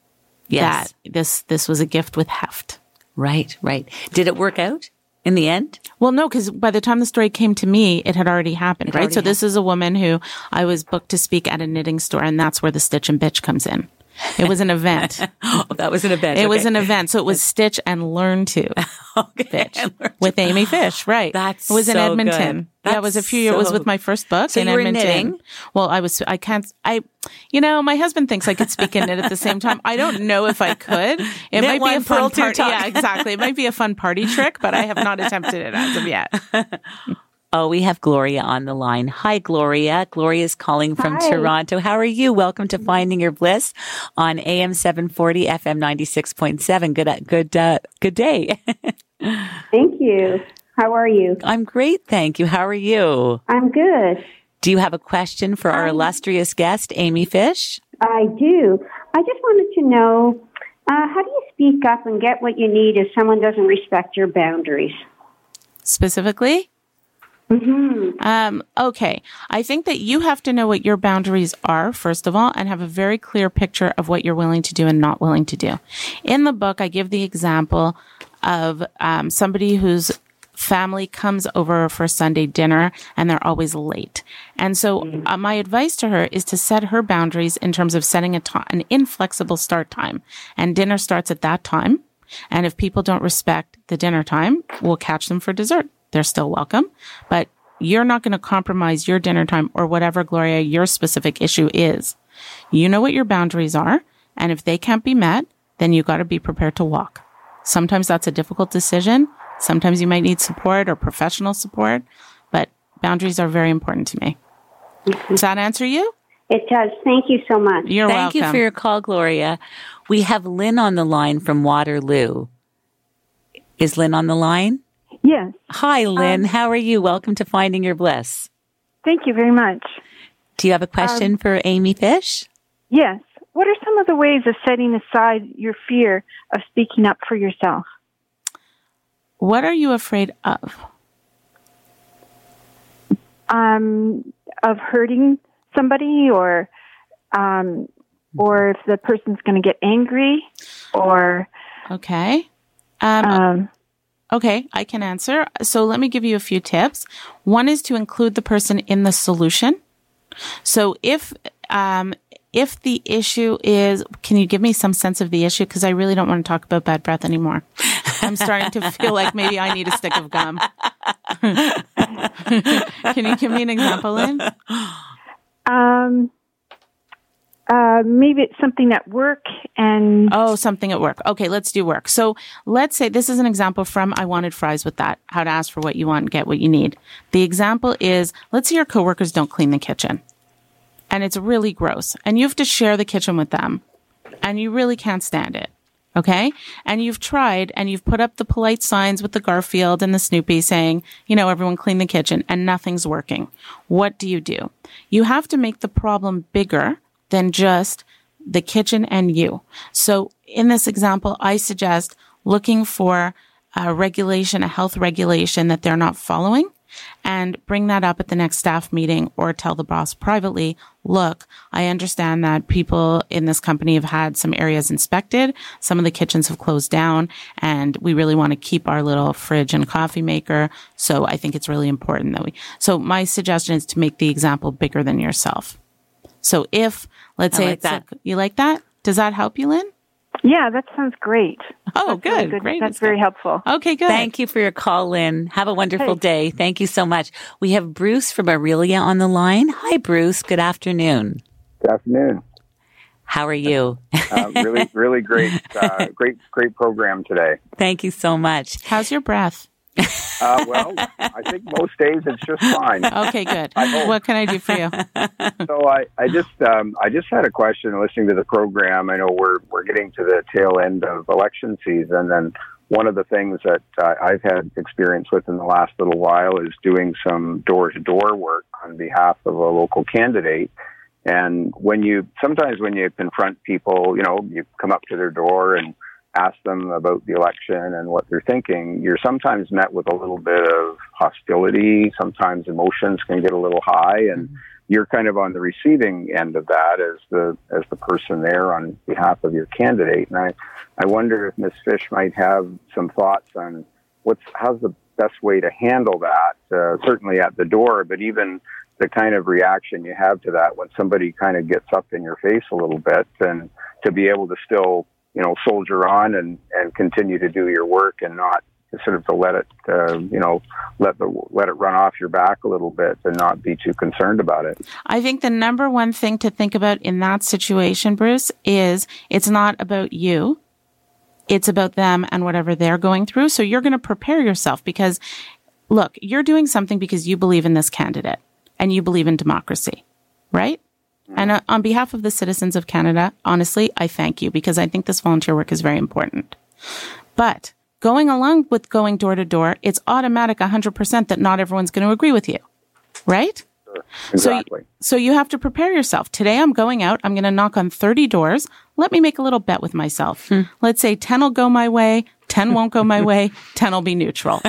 Yes. that this this was a gift with heft? Right, right. Did it work out in the end? Well, no, because by the time the story came to me, it had already happened, It right? already So this is a woman who I was booked to speak at a knitting store, and that's where the Stitch and Bitch comes in. It was an event. Oh, that was an event. It okay. was an event. So it was Stitch and Learn To Okay. Bitch with Amy Fish, right? That's It was in so Edmonton. good. Yeah, it was a few years. It was so- with my first book So in you were Edmonton. knitting? Well, I was, I can't, I, you know, my husband thinks I could speak and knit at the same time. I don't know if I could. It Knit might be one, a fun purl two, party. tuck. Yeah, exactly. It might be a fun party trick, but I have not attempted it as of yet. Oh, we have Gloria on the line. Hi, Gloria. Gloria is calling from Hi. Toronto. How are you? Welcome to Finding Your Bliss on A M seven forty, F M ninety-six point seven. Good, good, uh, good day. Thank you. How are you? I'm great, thank you. How are you? I'm good. Do you have a question for our Um, illustrious guest, Amy Fish? I do. I just wanted to know, uh, how do you speak up and get what you need if someone doesn't respect your boundaries? Specifically? Mm-hmm. Um, okay. I think that you have to know what your boundaries are, first of all, and have a very clear picture of what you're willing to do and not willing to do. In the book, I give the example of um, somebody who's family comes over for Sunday dinner and they're always late. And so mm-hmm. uh, my advice to her is to set her boundaries in terms of setting a to- an inflexible start time. And dinner starts at that time. And if people don't respect the dinner time, we'll catch them for dessert. They're still welcome. But you're not going to compromise your dinner time or whatever, Gloria, your specific issue is. You know what your boundaries are. And if they can't be met, then you got to be prepared to walk. Sometimes that's a difficult decision. Sometimes you might need support or professional support, but boundaries are very important to me. Does that answer you? It does. Thank you so much. You're Thank welcome. you for your call, Gloria. We have Lynn on the line from Waterloo. Is Lynn on the line? Yes. Hi, Lynn. Um, How are you? Welcome to Finding Your Bliss. Thank you very much. Do you have a question um, for Amy Fish? Yes. What are some of the ways of setting aside your fear of speaking up for yourself? What are you afraid of? Um, of hurting somebody, or um, or if the person's going to get angry, or okay, um, um, okay, I can answer. So let me give you a few tips. One is to include the person in the solution. So if um, if the issue is, can you give me some sense of the issue? Because I really don't want to talk about bad breath anymore. I'm starting to feel like maybe I need a stick of gum. Can you give me an example, Lynn? Um, uh, maybe it's something at work and... Oh, something at work. Okay, let's do work. So let's say this is an example from I Wanted Fries with That, how to ask for what you want and get what you need. The example is, let's say your coworkers don't clean the kitchen. And it's really gross. And you have to share the kitchen with them. And you really can't stand it. Okay? And you've tried and you've put up the polite signs with the Garfield and the Snoopy saying, you know, everyone clean the kitchen, and nothing's working. What do you do? You have to make the problem bigger than just the kitchen and you. So in this example, I suggest looking for a regulation, a health regulation that they're not following, and bring that up at the next staff meeting, or tell the boss privately, look, I understand that people in this company have had some areas inspected. Some of the kitchens have closed down, and we really want to keep our little fridge and coffee maker. So I think it's really important that we, so my suggestion is to make the example bigger than yourself. So if, let's I say like it's that. A, you like that? Does that help you, Lynn? Yeah, that sounds great. Oh, That's good. really good. Great. That's very helpful. Okay, good. Thank you for your call, Lynn. Have a wonderful Hey. day. Thank you so much. We have Bruce from Aurelia on the line. Hi, Bruce. Good afternoon. Good afternoon. How are you? uh, really, really great, uh, great, great program today. Thank you so much. How's your breath? Uh, well, I think most days it's just fine. Okay, good. What can I do for you? So I, I just, um, I just had a question listening to the program. I know we're we're getting to the tail end of election season, and one of the things that uh, I've had experience with in the last little while is doing some door-to-door work on behalf of a local candidate. And when you, sometimes when you confront people, you know, you come up to their door and ask them about the election and what they're thinking, you're sometimes met with a little bit of hostility. Sometimes emotions can get a little high, and mm-hmm. you're kind of on the receiving end of that as the as the person there on behalf of your candidate. And I, I wonder if Miz Fish might have some thoughts on what's how's the best way to handle that, uh, certainly at the door, but even the kind of reaction you have to that when somebody kind of gets up in your face a little bit, and to be able to still, you know, soldier on and, and continue to do your work, and not sort of to let it, uh, you know, let the let it run off your back a little bit, and not be too concerned about it. I think the number one thing to think about in that situation, Bruce, is it's not about you. It's about them and whatever they're going through. So you're going to prepare yourself, because, look, you're doing something because you believe in this candidate and you believe in democracy, right? And uh, on behalf of the citizens of Canada, honestly, I thank you, because I think this volunteer work is very important. But going along with going door to door, it's automatic one hundred percent that not everyone's going to agree with you, right? Sure. Exactly. So, so you have to prepare yourself. Today I'm going out. I'm going to knock on thirty doors. Let me make a little bet with myself. Hmm. Let's say ten will go my way, ten won't go my way, ten will be neutral,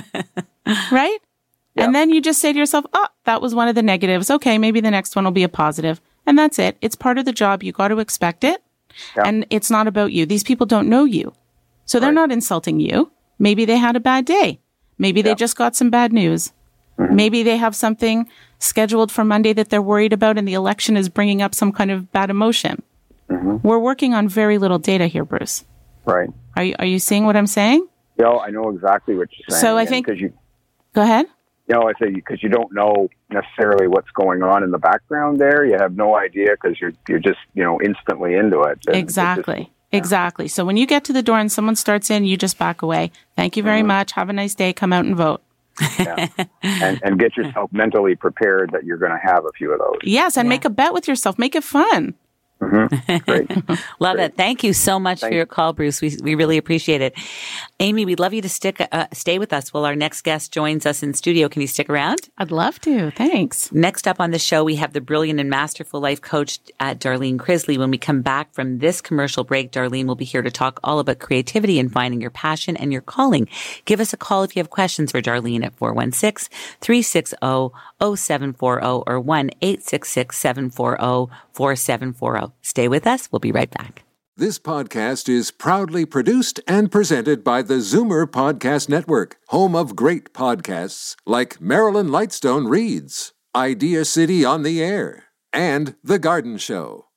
right? Yeah. And then you just say to yourself, oh, that was one of the negatives. Okay, maybe the next one will be a positive. And that's it. It's part of the job. You got to expect it. Yeah. And it's not about you. These people don't know you. So they're right. not insulting you. Maybe they had a bad day. Maybe they Yeah. just got some bad news. Mm-hmm. Maybe they have something scheduled for Monday that they're worried about, and the election is bringing up some kind of bad emotion. Mm-hmm. We're working on very little data here, Bruce. Right. Are you, are you seeing what I'm saying? Yeah, I know exactly what you're saying. So I and think- 'cause you, Go ahead. you know, I say because you don't know necessarily what's going on in the background there. You have no idea because you're you're just you know instantly into it. And Exactly. It just, Exactly. So when you get to the door and someone starts in, you just back away. Thank you very Mhm. much. Have a nice day. Come out and vote. yeah. and, and get yourself mentally prepared that you're going to have a few of those. Yes, and make a bet with yourself. Make it fun. Mm-hmm. Great. Love Great. it. Thank you so much Thank for your call, Bruce. We we really appreciate it. Amy, we'd love you to stick uh, stay with us while our next guest joins us in studio. Can you stick around? I'd love to. Thanks. Next up on the show, we have the brilliant and masterful life coach at Darlene Crisley. When we come back from this commercial break, Darlene will be here to talk all about creativity and finding your passion and your calling. Give us a call if you have questions for Darlene at four one six, three six zero, zero seven four zero or one eight six six, seven four zero, four seven four zero. Stay with us. We'll be right back. This podcast is proudly produced and presented by the Zoomer Podcast Network, home of great podcasts like Marilyn Lightstone Reads, Idea City on the Air, and The Garden Show.